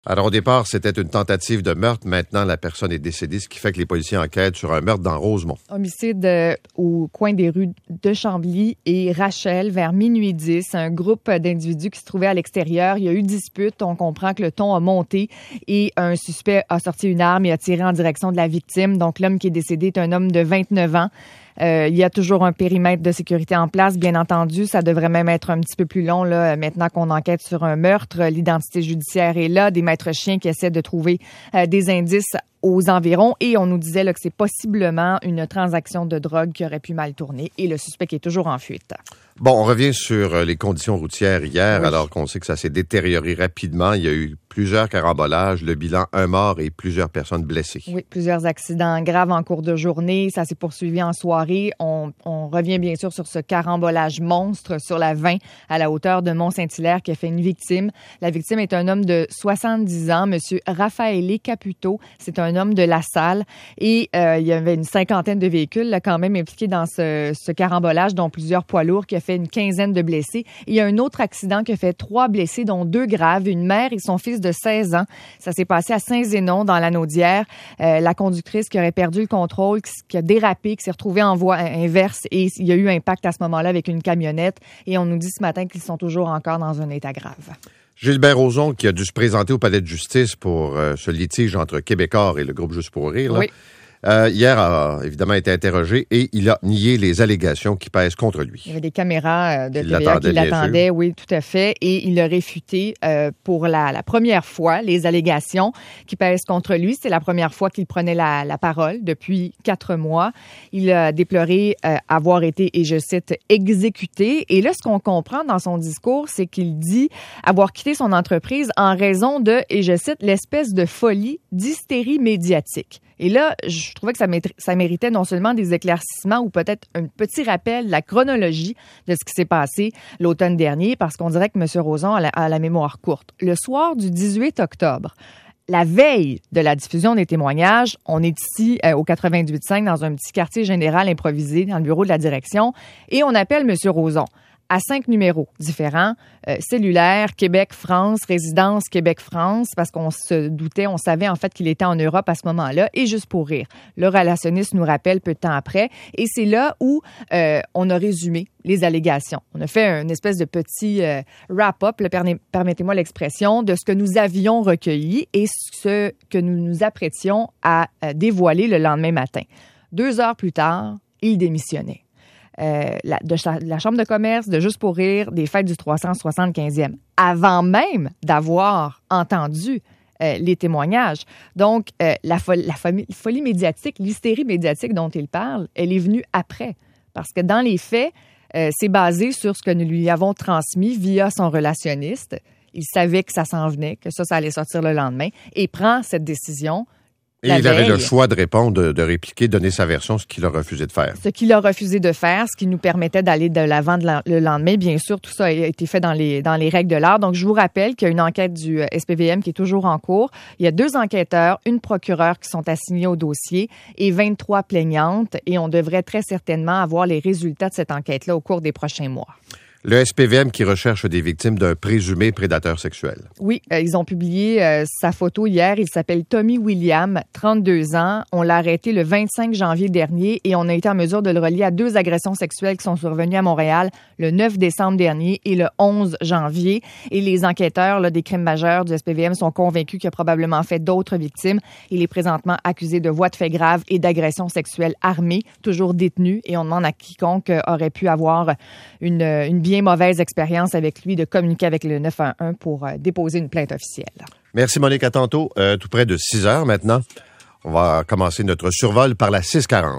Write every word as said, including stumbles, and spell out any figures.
Alors, au départ, c'était une tentative de meurtre. Maintenant, la personne est décédée, ce qui fait que les policiers enquêtent sur un meurtre dans Rosemont. Homicide euh, au coin des rues de Chambly et Rachel, vers minuit dix. Un groupe d'individus qui se trouvaient à l'extérieur. Il y a eu dispute. On comprend que le ton a monté et un suspect a sorti une arme et a tiré en direction de la victime. Donc, l'homme qui est décédé est un homme de vingt-neuf ans. Euh, il y a toujours un périmètre de sécurité en place, bien entendu. Ça devrait même être un petit peu plus long là, maintenant qu'on enquête sur un meurtre. L'identité judiciaire est là, des maîtres chiens qui essaient de trouver euh, des indices aux environs. Et on nous disait là, que c'est possiblement une transaction de drogue qui aurait pu mal tourner. Et le suspect qui est toujours en fuite. Bon, on revient sur les conditions routières hier, oui. alors qu'on sait que ça s'est détérioré rapidement. Il y a eu plusieurs carambolages, le bilan un mort et plusieurs personnes blessées. Oui, plusieurs accidents graves en cours de journée. Ça s'est poursuivi en soirée. On, on revient bien sûr sur ce carambolage monstre sur la vingt à la hauteur de Mont-Saint-Hilaire qui a fait une victime. La victime est un homme de soixante-dix ans, Monsieur Raffaele Caputo. C'est un homme de La Salle et euh, il y avait une cinquantaine de véhicules là, quand même impliqués dans ce, ce carambolage, dont plusieurs poids lourds qui a fait une quinzaine de blessés. Et il y a un autre accident qui a fait trois blessés, dont deux graves, une mère et son fils de seize ans. Ça s'est passé à Saint-Zénon, dans la Naudière. Euh, la conductrice qui aurait perdu le contrôle, qui, qui a dérapé, qui s'est retrouvée en voie inverse et il y a eu impact à ce moment-là avec une camionnette. Et on nous dit ce matin qu'ils sont toujours encore dans un état grave. Gilbert Rozon, qui a dû se présenter au palais de justice pour euh, ce litige entre Québecor et le groupe Juste pour rire, là, oui. Euh, hier a évidemment été interrogé et il a nié les allégations qui pèsent contre lui. Il y avait des caméras de il T V A qui l'attendaient, oui, tout à fait. Et il a réfuté euh, pour la, la première fois les allégations qui pèsent contre lui. C'est la première fois qu'il prenait la, la parole depuis quatre mois. Il a déploré euh, avoir été, et je cite, exécuté. Et là, ce qu'on comprend dans son discours, c'est qu'il dit avoir quitté son entreprise en raison de, et je cite, l'espèce de folie d'hystérie médiatique. Et là, je trouvais que ça, mé- ça méritait non seulement des éclaircissements ou peut-être un petit rappel de la chronologie de ce qui s'est passé l'automne dernier, parce qu'on dirait que M. Rozon a la, a la mémoire courte. Le soir du dix-huit octobre, la veille de la diffusion des témoignages, on est ici euh, au quatre-vingt-dix-huit cinq dans un petit quartier général improvisé dans le bureau de la direction et on appelle M. Rozon à cinq numéros différents, euh, cellulaire, Québec-France, résidence Québec-France, parce qu'on se doutait, on savait en fait qu'il était en Europe à ce moment-là, et juste pour rire. Le relationniste nous rappelle peu de temps après, et c'est là où euh, on a résumé les allégations. On a fait une espèce de petit euh, wrap-up, là, permettez-moi l'expression, de ce que nous avions recueilli et ce que nous nous apprêtions à euh, dévoiler le lendemain matin. Deux heures plus tard, il démissionnait. Euh, la, de, de la Chambre de commerce, de Juste pour rire, des fêtes du trois cent soixante-quinzième, avant même d'avoir entendu euh, les témoignages. Donc, euh, la, fol- la folie, folie médiatique, l'hystérie médiatique dont il parle, elle est venue après. Parce que dans les faits, euh, c'est basé sur ce que nous lui avons transmis via son relationniste. Il savait que ça s'en venait, que ça, ça allait sortir le lendemain, et prend cette décision. Et il avait le choix de répondre, de, de répliquer, de donner sa version, ce qu'il a refusé de faire. Ce qu'il a refusé de faire, ce qui nous permettait d'aller de l'avant de la, le lendemain. Bien sûr, tout ça a été fait dans les, dans les règles de l'art. Donc, je vous rappelle qu'il y a une enquête du S P V M qui est toujours en cours. Il y a deux enquêteurs, une procureure qui sont assignés au dossier et vingt-trois plaignantes. Et on devrait très certainement avoir les résultats de cette enquête-là au cours des prochains mois. Le S P V M qui recherche des victimes d'un présumé prédateur sexuel. Oui, euh, ils ont publié euh, sa photo hier. Il s'appelle Tommy William, trente-deux ans. On l'a arrêté le vingt-cinq janvier dernier et on a été en mesure de le relier à deux agressions sexuelles qui sont survenues à Montréal le neuf décembre dernier et le onze janvier. Et les enquêteurs là, des crimes majeurs du S P V M sont convaincus qu'il a probablement fait d'autres victimes. Il est présentement accusé de voies de fait graves et d'agressions sexuelles armées, toujours détenu. Et on demande à quiconque euh, aurait pu avoir une, une bien mauvaise expérience avec lui de communiquer avec le neuf un un pour euh, déposer une plainte officielle. Merci Monique, à tantôt. Euh, tout près de six heures maintenant. On va commencer notre survol par la six quarante.